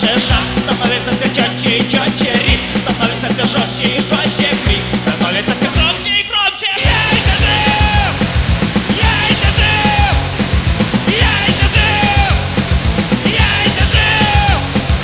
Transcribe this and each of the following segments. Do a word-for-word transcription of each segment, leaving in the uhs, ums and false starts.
сладше, шаг становится все четче и четче, ритм становится все жестче и жестче, крик становится все громче и громче. Я еще жив! Я еще жив! Я еще жив! Я еще жив!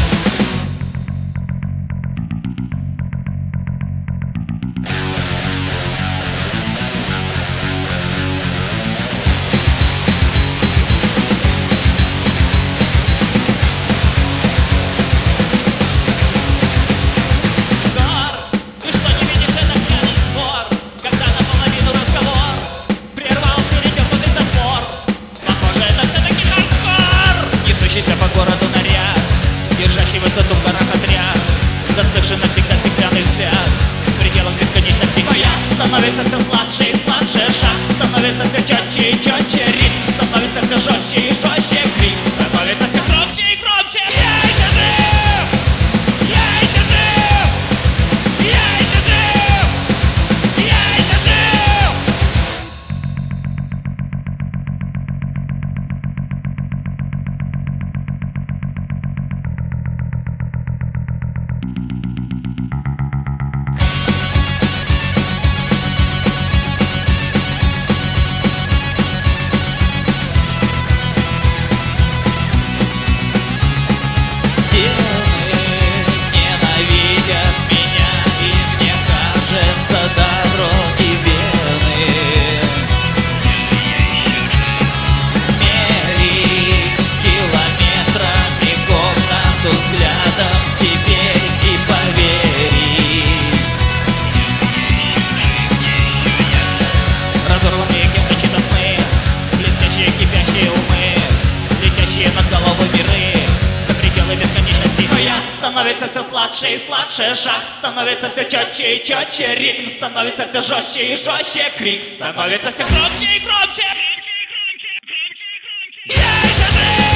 По городу наряд, держащий высоту в горах отряд, застывший навсегда стеклянный взгляд, в пределах бесконечности боя становится все сладше и сладше, шаг становится все четче и четче, ритм становится все жестче и жестче, крик становится все громче и громче. Я еще жив! Я еще жив! Я еще жив! Я еще жив! Разорванные кем-то чьи-то сны, блестящие кипящие умы, летящие над головой миры, за пределы бесконечности боя становится все сладше и сладше, шаг становится все четче и четче, ритм становится все жестче и жестче, крик становится все громче и громче. Я еще жив!